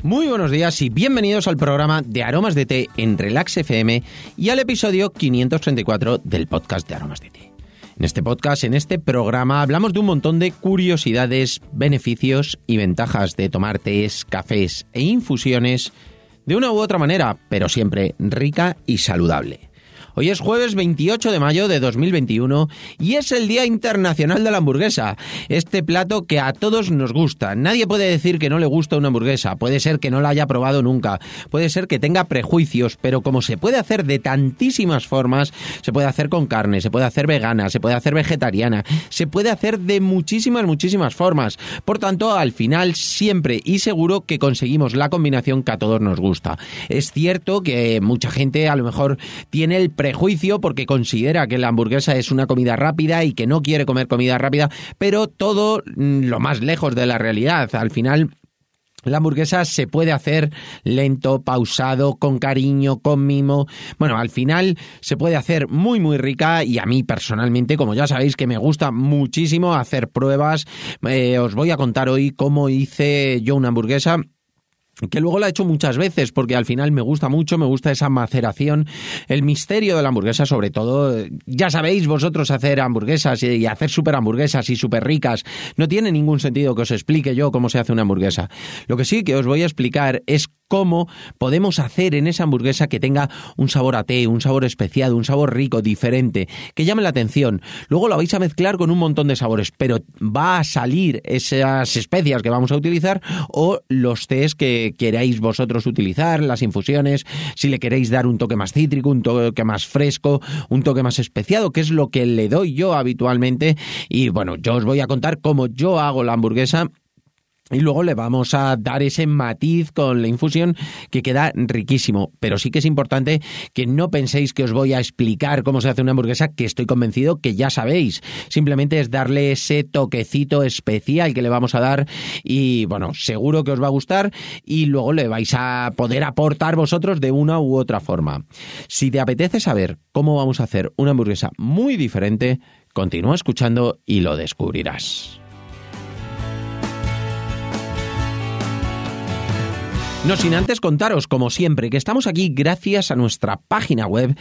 Muy buenos días y bienvenidos al programa de Aromas de Té en Relax FM y al episodio 534 del podcast de Aromas de Té. En este podcast, en este programa, hablamos de un montón de curiosidades, beneficios y ventajas de tomar tés, cafés e infusiones de una u otra manera, pero siempre rica y saludable. Hoy es jueves 28 de mayo de 2021 y es el Día Internacional de la Hamburguesa, este plato que a todos nos gusta. Nadie puede decir que no le gusta una hamburguesa, puede ser que no la haya probado nunca, puede ser que tenga prejuicios, pero como se puede hacer de tantísimas formas, se puede hacer con carne, se puede hacer vegana, se puede hacer vegetariana, se puede hacer de muchísimas formas. Por tanto, al final siempre y seguro que conseguimos la combinación que a todos nos gusta. Es cierto que mucha gente a lo mejor tiene el prejuicio porque considera que la hamburguesa es una comida rápida y que no quiere comer comida rápida, pero todo lo más lejos de la realidad. Al final, la hamburguesa se puede hacer lento, pausado, con cariño, con mimo. Bueno, al final se puede hacer muy rica y a mí personalmente, como ya sabéis que me gusta muchísimo hacer pruebas, os voy a contar hoy cómo hice yo una hamburguesa, que luego la he hecho muchas veces porque al final me gusta mucho, me gusta esa maceración, el misterio de la hamburguesa sobre todo. Ya sabéis vosotros hacer hamburguesas y hacer súper hamburguesas y súper ricas. No tiene ningún sentido que os explique yo cómo se hace una hamburguesa. Lo que sí que os voy a explicar es cómo podemos hacer en esa hamburguesa que tenga un sabor a té, un sabor especiado, un sabor rico, diferente, que llame la atención. Luego lo vais a mezclar con un montón de sabores, pero va a salir esas especias que vamos a utilizar o los tés que queráis vosotros utilizar, las infusiones, si le queréis dar un toque más cítrico, un toque más fresco, un toque más especiado, que es lo que le doy yo habitualmente. Y bueno, yo os voy a contar cómo yo hago la hamburguesa. Y luego le vamos a dar ese matiz con la infusión que queda riquísimo. Pero sí que es importante que no penséis que os voy a explicar cómo se hace una hamburguesa, que estoy convencido que ya sabéis. Simplemente es darle ese toquecito especial que le vamos a dar y, bueno, seguro que os va a gustar y luego le vais a poder aportar vosotros de una u otra forma. Si te apetece saber cómo vamos a hacer una hamburguesa muy diferente, continúa escuchando y lo descubrirás. No sin antes contaros, como siempre, que estamos aquí gracias a nuestra página web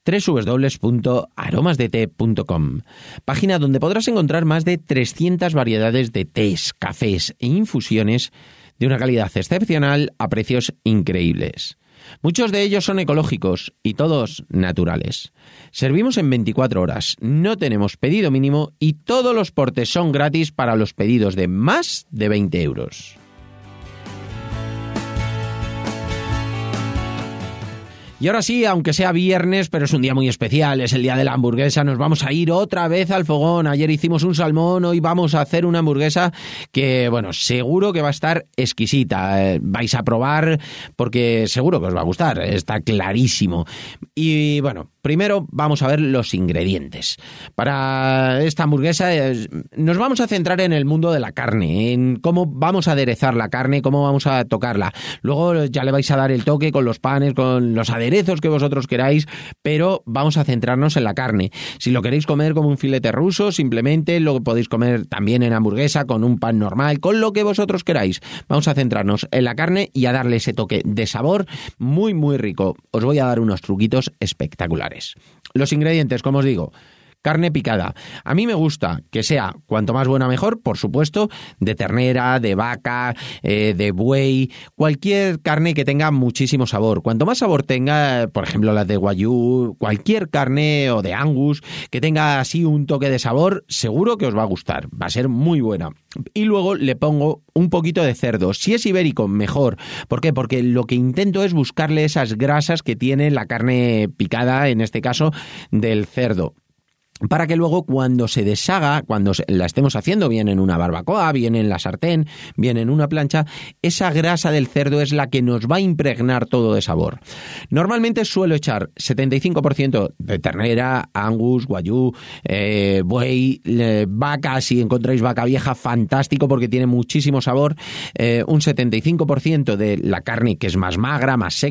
www.aromasdete.com, página donde podrás encontrar más de 300 variedades de tés, cafés e infusiones de una calidad excepcional a precios increíbles. Muchos de ellos son ecológicos y todos naturales. Servimos en 24 horas, no tenemos pedido mínimo y todos los portes son gratis para los pedidos de más de 20 euros. Y ahora sí, aunque sea viernes, pero es un día muy especial, es el día de la hamburguesa, nos vamos a ir otra vez al fogón. Ayer hicimos un salmón, hoy vamos a hacer una hamburguesa que, bueno, seguro que va a estar exquisita. Vais a probar porque seguro que os va a gustar, está clarísimo. Y bueno, primero vamos a ver los ingredientes. Para esta hamburguesa nos vamos a centrar en el mundo de la carne, en cómo vamos a aderezar la carne, cómo vamos a tocarla. Luego ya le vais a dar el toque con los panes, con los aderezos que vosotros queráis, pero vamos a centrarnos en la carne. Si lo queréis comer como un filete ruso, simplemente lo podéis comer también en hamburguesa, con un pan normal, con lo que vosotros queráis. Vamos a centrarnos en la carne y a darle ese toque de sabor muy rico. Os voy a dar unos truquitos espectaculares. Los ingredientes, como os digo: carne picada. A mí me gusta que sea cuanto más buena mejor, por supuesto, de ternera, de vaca, de buey, cualquier carne que tenga muchísimo sabor. Cuanto más sabor tenga, por ejemplo las de Wagyu, cualquier carne o de Angus que tenga así un toque de sabor, seguro que os va a gustar, va a ser muy buena. Y luego le pongo un poquito de cerdo. Si es ibérico, mejor. ¿Por qué? Porque lo que intento es buscarle esas grasas que tiene la carne picada, en este caso del cerdo, para que luego cuando se deshaga, cuando la estemos haciendo bien en una barbacoa, bien en la sartén, bien en una plancha, esa grasa del cerdo es la que nos va a impregnar todo de sabor. Normalmente suelo echar 75% de ternera, Angus, Wagyu, buey, vaca. Si encontráis vaca vieja, fantástico porque tiene muchísimo sabor. Un 75% de la carne que es más magra, más seca,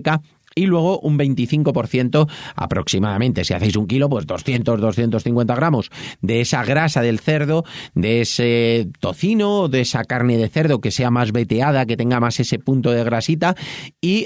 y luego un 25% aproximadamente, si hacéis 1 kilo, pues 200-250 gramos de esa grasa del cerdo, de ese tocino, de esa carne de cerdo que sea más veteada, que tenga más ese punto de grasita, y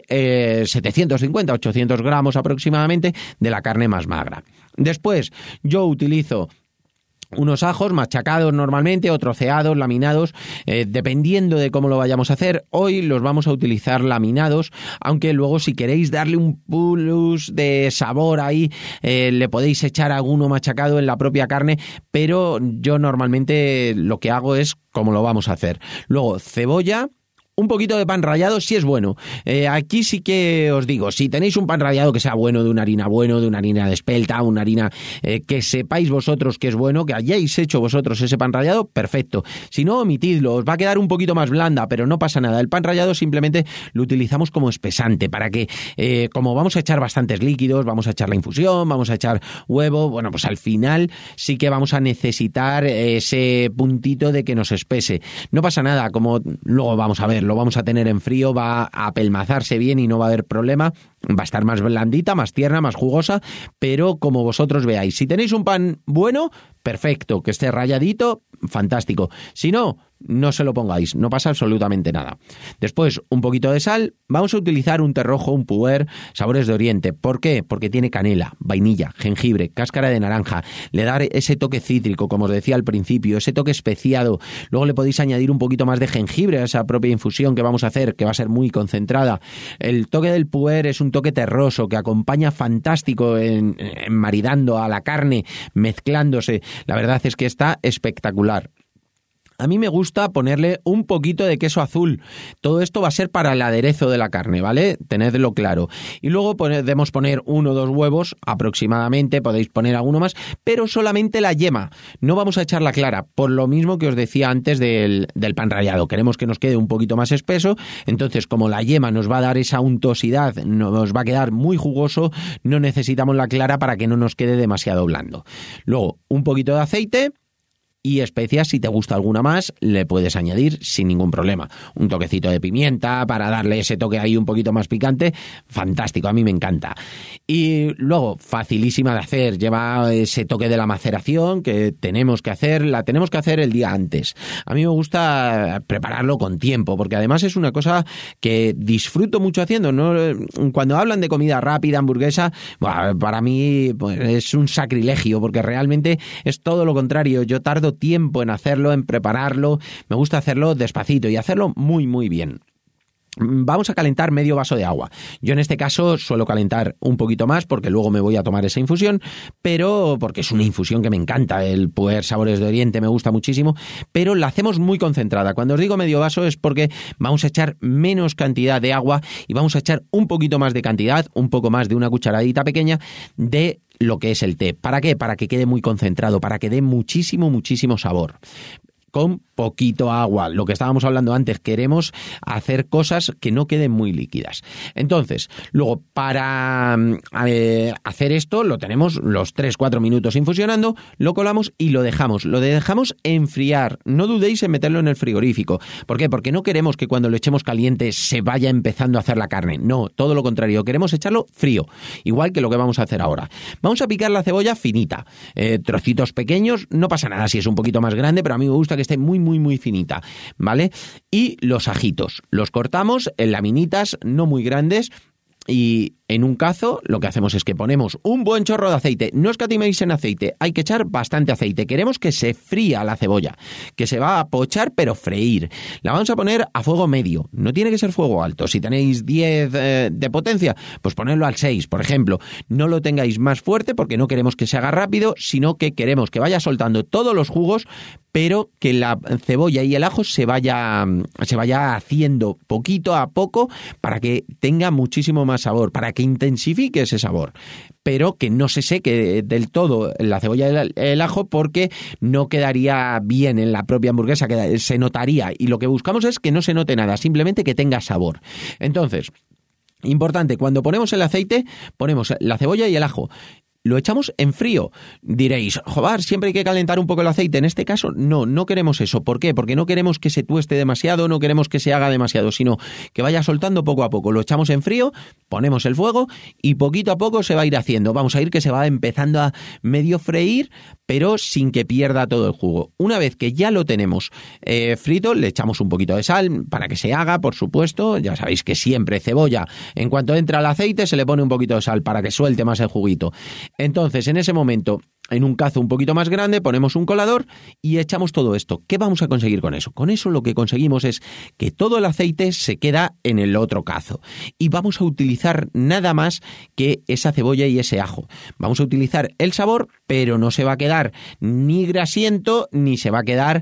750-800 gramos aproximadamente de la carne más magra. Después yo utilizo unos ajos machacados normalmente o troceados, laminados, dependiendo de cómo lo vayamos a hacer. Hoy los vamos a utilizar laminados, aunque luego si queréis darle un plus de sabor ahí, le podéis echar alguno machacado en la propia carne, pero yo normalmente lo que hago es como lo vamos a hacer. Luego, cebolla. Un poquito de pan rallado sí es bueno. Aquí sí que os digo, si tenéis un pan rallado que sea bueno, de una harina de espelta, una harina que sepáis vosotros que es bueno, que hayáis hecho vosotros ese pan rallado, perfecto. Si no, omitidlo, os va a quedar un poquito más blanda, pero no pasa nada. El pan rallado simplemente lo utilizamos como espesante, para que, como vamos a echar bastantes líquidos, vamos a echar la infusión, vamos a echar huevo, bueno, pues al final sí que vamos a necesitar ese puntito de que nos espese. No pasa nada, como luego vamos a ver, lo vamos a tener en frío, va a apelmazarse bien y no va a haber problema, va a estar más blandita, más tierna, más jugosa, pero como vosotros veáis. Si tenéis un pan bueno, perfecto, que esté ralladito, fantástico. Si no, no se lo pongáis, no pasa absolutamente nada. Después, un poquito de sal. Vamos a utilizar un té rojo, un puer, Sabores de Oriente. ¿Por qué? Porque tiene canela, vainilla, jengibre, cáscara de naranja. Le da ese toque cítrico, como os decía al principio, ese toque especiado. Luego le podéis añadir un poquito más de jengibre a esa propia infusión que vamos a hacer, que va a ser muy concentrada. El toque del puer es un toque terroso que acompaña fantástico en maridando a la carne, mezclándose. La verdad es que está espectacular. A mí me gusta ponerle un poquito de queso azul. Todo esto va a ser para el aderezo de la carne, ¿vale? Tenedlo claro. Y luego podemos poner 1 o 2 huevos aproximadamente, podéis poner alguno más, pero solamente la yema. No vamos a echar la clara, por lo mismo que os decía antes del pan rallado. Queremos que nos quede un poquito más espeso, entonces como la yema nos va a dar esa untuosidad, nos va a quedar muy jugoso, no necesitamos la clara para que no nos quede demasiado blando. Luego, un poquito de aceite y especias, si te gusta alguna más, le puedes añadir sin ningún problema. Un toquecito de pimienta para darle ese toque ahí un poquito más picante, fantástico, a mí me encanta. Y luego, facilísima de hacer, lleva ese toque de la maceración que tenemos que hacer, la tenemos que hacer el día antes. A mí me gusta prepararlo con tiempo, porque además es una cosa que disfruto mucho haciendo, ¿no? Cuando hablan de comida rápida, hamburguesa, bueno, para mí pues, es un sacrilegio, porque realmente es todo lo contrario. Yo tardo tiempo en hacerlo, en prepararlo, me gusta hacerlo despacito y hacerlo muy muy bien. Vamos a calentar medio vaso de agua. Yo en este caso suelo calentar un poquito más porque luego me voy a tomar esa infusión, pero porque es una infusión que me encanta, el puer Sabores de Oriente me gusta muchísimo, pero la hacemos muy concentrada. Cuando os digo medio vaso es porque vamos a echar menos cantidad de agua y vamos a echar un poquito más de cantidad, un poco más de una cucharadita pequeña de lo que es el té. ¿Para qué? Para que quede muy concentrado, para que dé muchísimo, muchísimo sabor. Con poquito agua, lo que estábamos hablando antes, queremos hacer cosas que no queden muy líquidas. Entonces, luego para hacer esto lo tenemos los 3-4 minutos infusionando, lo colamos y lo dejamos enfriar. No dudéis en meterlo en el frigorífico. ¿Por qué? Porque no queremos que cuando lo echemos caliente se vaya empezando a hacer la carne. No, todo lo contrario, queremos echarlo frío, igual que lo que vamos a hacer ahora. Vamos a picar la cebolla finita, trocitos pequeños, no pasa nada si es un poquito más grande, pero a mí me gusta que esté muy muy muy finita, ¿vale? Y los ajitos, los cortamos en laminitas no muy grandes y en un cazo lo que hacemos es que ponemos un buen chorro de aceite. No escatiméis en aceite, hay que echar bastante aceite. Queremos que se fría la cebolla, que se va a pochar pero freír. La vamos a poner a fuego medio, no tiene que ser fuego alto. Si tenéis 10 de potencia, pues ponedlo al 6, por ejemplo. No lo tengáis más fuerte porque no queremos que se haga rápido, sino que queremos que vaya soltando todos los jugos, pero que la cebolla y el ajo se vaya haciendo poquito a poco para que tenga muchísimo más sabor, para que intensifique ese sabor, pero que no se seque del todo la cebolla y el ajo porque no quedaría bien en la propia hamburguesa, que se notaría, y lo que buscamos es que no se note nada, simplemente que tenga sabor. Entonces, importante, cuando ponemos el aceite, ponemos la cebolla y el ajo. lo echamos en frío. Diréis, joder, siempre hay que calentar un poco el aceite. En este caso, no queremos eso. ¿Por qué? Porque no queremos que se tueste demasiado, no queremos que se haga demasiado, sino que vaya soltando poco a poco. Lo echamos en frío, ponemos el fuego y poquito a poco se va a ir haciendo. Vamos a ir que se va empezando a medio freír, pero sin que pierda todo el jugo. Una vez que ya lo tenemos frito, le echamos un poquito de sal para que se haga, por supuesto. Ya sabéis que siempre cebolla, en cuanto entra el aceite, se le pone un poquito de sal para que suelte más el juguito. Entonces, en ese momento, en un cazo un poquito más grande, ponemos un colador y echamos todo esto. ¿Qué vamos a conseguir con eso? Con eso lo que conseguimos es que todo el aceite se queda en el otro cazo. Y vamos a utilizar nada más que esa cebolla y ese ajo. Vamos a utilizar el sabor, pero no se va a quedar ni grasiento ni se va a quedar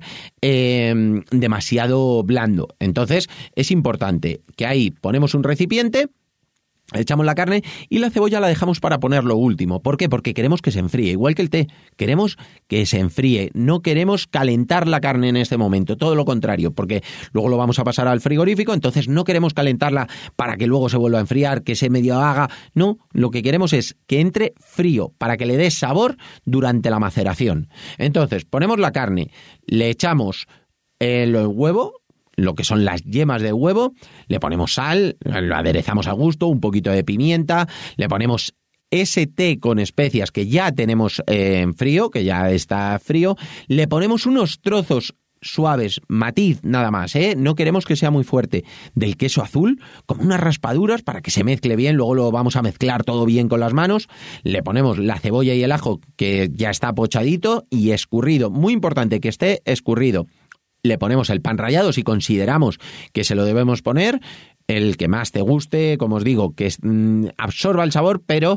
demasiado blando. Entonces, es importante que ahí ponemos un recipiente, echamos la carne y la cebolla la dejamos para ponerlo último. ¿Por qué? Porque queremos que se enfríe, igual que el té. Queremos que se enfríe, no queremos calentar la carne en este momento, todo lo contrario, porque luego lo vamos a pasar al frigorífico, entonces no queremos calentarla para que luego se vuelva a enfriar, que se medio haga. No, lo que queremos es que entre frío para que le dé sabor durante la maceración. Entonces, ponemos la carne, le echamos el huevo, lo que son las yemas de huevo, le ponemos sal, lo aderezamos a gusto, un poquito de pimienta, le ponemos ese té con especias que ya tenemos en frío, que ya está frío, le ponemos unos trozos suaves, matiz nada más, no queremos que sea muy fuerte, del queso azul, como unas raspaduras para que se mezcle bien, luego lo vamos a mezclar todo bien con las manos, le ponemos la cebolla y el ajo que ya está pochadito y escurrido, muy importante que esté escurrido. Le ponemos el pan rallado si consideramos que se lo debemos poner, el que más te guste, como os digo, que absorba el sabor, pero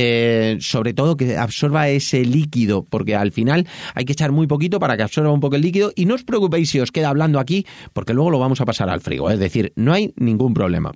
sobre todo que absorba ese líquido, porque al final hay que echar muy poquito para que absorba un poco el líquido y no os preocupéis si os queda hablando aquí, porque luego lo vamos a pasar al frigo, es decir, no hay ningún problema.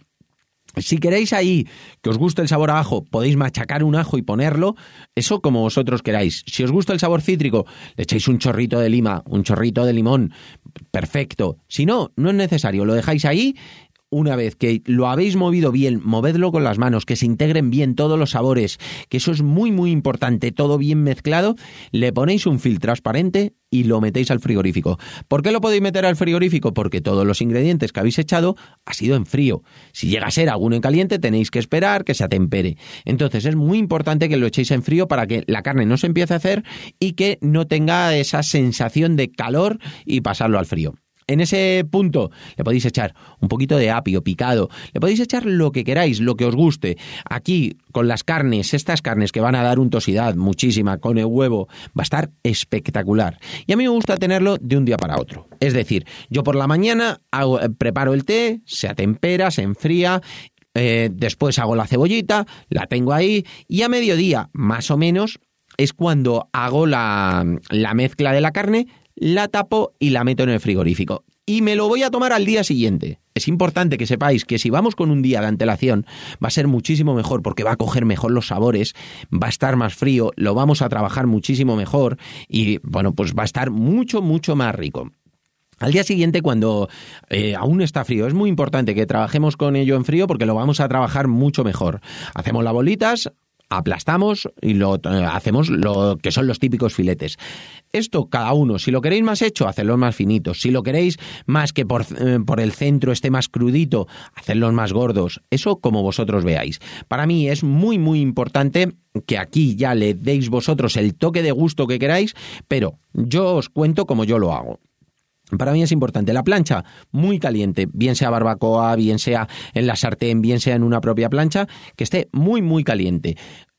Si queréis ahí que os guste el sabor a ajo, podéis machacar un ajo y ponerlo, eso como vosotros queráis. Si os gusta el sabor cítrico, le echáis un chorrito de lima, un chorrito de limón, perfecto. Si no, no es necesario, lo dejáis ahí. Una vez que lo habéis movido bien, movedlo con las manos, que se integren bien todos los sabores, que eso es muy muy importante, todo bien mezclado, le ponéis un film transparente y lo metéis al frigorífico. ¿Por qué lo podéis meter al frigorífico? Porque todos los ingredientes que habéis echado ha sido en frío. Si llega a ser alguno en caliente, tenéis que esperar que se atempere. Entonces es muy importante que lo echéis en frío para que la carne no se empiece a hacer y que no tenga esa sensación de calor y pasarlo al frío. En ese punto le podéis echar un poquito de apio picado, le podéis echar lo que queráis, lo que os guste. Aquí con las carnes, estas carnes que van a dar untuosidad muchísima con el huevo, va a estar espectacular. Y a mí me gusta tenerlo de un día para otro. Es decir, yo por la mañana preparo el té, se atempera, se enfría, después hago la cebollita, la tengo ahí y a mediodía más o menos es cuando hago la mezcla de la carne, la tapo y la meto en el frigorífico. Y me lo voy a tomar al día siguiente. Es importante que sepáis que si vamos con un día de antelación va a ser muchísimo mejor porque va a coger mejor los sabores, va a estar más frío, lo vamos a trabajar muchísimo mejor y bueno, pues va a estar mucho, mucho más rico. Al día siguiente, cuando aún está frío, es muy importante que trabajemos con ello en frío porque lo vamos a trabajar mucho mejor. Hacemos las bolitas, aplastamos y hacemos lo que son los típicos filetes. Esto cada uno, si lo queréis más hecho, hacedlos más finitos. Si lo queréis más que por el centro esté más crudito, hacedlos más gordos. Eso como vosotros veáis. Para mí es muy muy importante que aquí ya le deis vosotros el toque de gusto que queráis, pero yo os cuento como yo lo hago. Para mí es importante la plancha muy caliente, bien sea barbacoa, bien sea en la sartén, bien sea en una propia plancha, que esté muy muy caliente.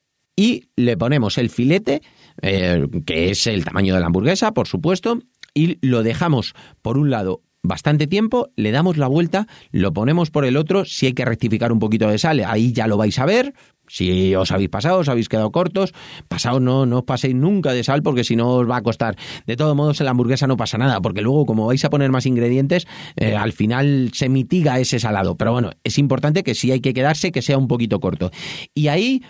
Y le ponemos el filete, que es el tamaño de la hamburguesa, por supuesto, y lo dejamos por un lado bastante tiempo, le damos la vuelta, lo ponemos por el otro, si hay que rectificar un poquito de sal, ahí ya lo vais a ver. Si os habéis pasado, os habéis quedado cortos, pasado no os paséis nunca de sal porque si no os va a costar. De todos modos en la hamburguesa no pasa nada porque luego como vais a poner más ingredientes, al final se mitiga ese salado. Pero bueno, es importante que si hay que quedarse, que sea un poquito corto. Y ahí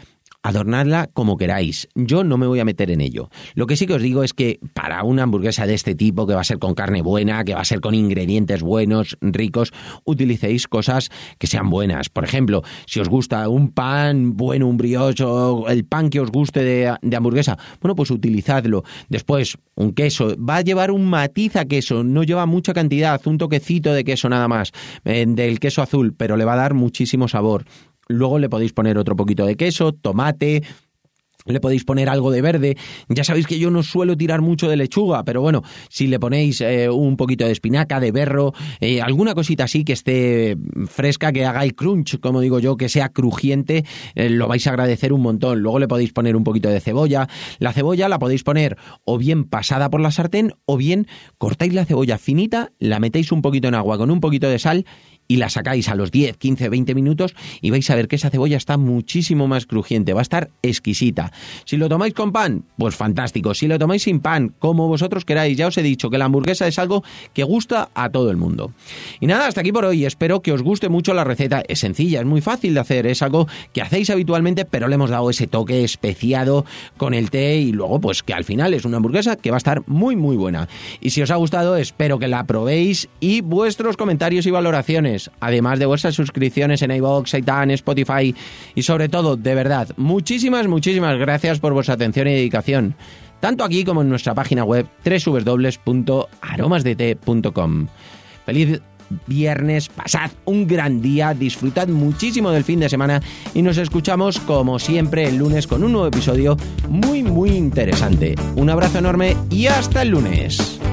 adornadla como queráis. Yo no me voy a meter en ello. Lo que sí que os digo es que para una hamburguesa de este tipo, que va a ser con carne buena, que va a ser con ingredientes buenos, ricos, utilicéis cosas que sean buenas. Por ejemplo, si os gusta un pan bueno, un brioche, o el pan que os guste de hamburguesa, bueno, pues utilizadlo. Después, un queso. Va a llevar un matiz a queso, no lleva mucha cantidad, un toquecito de queso nada más, del queso azul, pero le va a dar muchísimo sabor. Luego le podéis poner otro poquito de queso, tomate, le podéis poner algo de verde. Ya sabéis que yo no suelo tirar mucho de lechuga, pero bueno, si le ponéis un poquito de espinaca, de berro, alguna cosita así que esté fresca, que haga el crunch, como digo yo, que sea crujiente, lo vais a agradecer un montón. Luego le podéis poner un poquito de cebolla. La cebolla la podéis poner o bien pasada por la sartén, o bien cortáis la cebolla finita, la metéis un poquito en agua con un poquito de sal y la sacáis a los 10, 15, 20 minutos y vais a ver que esa cebolla está muchísimo más crujiente, va a estar exquisita. Si lo tomáis con pan, pues fantástico. Si lo tomáis sin pan, como vosotros queráis. Ya os he dicho que la hamburguesa es algo que gusta a todo el mundo. Y nada, hasta aquí por hoy. Espero que os guste mucho la receta. Es sencilla, es muy fácil de hacer. Es algo que hacéis habitualmente, pero le hemos dado ese toque especiado con el té y luego pues que al final es una hamburguesa que va a estar muy muy buena. Y si os ha gustado, espero que la probéis y vuestros comentarios y valoraciones, además de vuestras suscripciones en iVoox, iTunes, Spotify y sobre todo, de verdad, muchísimas gracias por vuestra atención y dedicación, tanto aquí como en nuestra página web www.aromasdete.com. Feliz viernes, pasad un gran día, disfrutad muchísimo del fin de semana y nos escuchamos como siempre el lunes con un nuevo episodio muy interesante. Un abrazo enorme y hasta el lunes.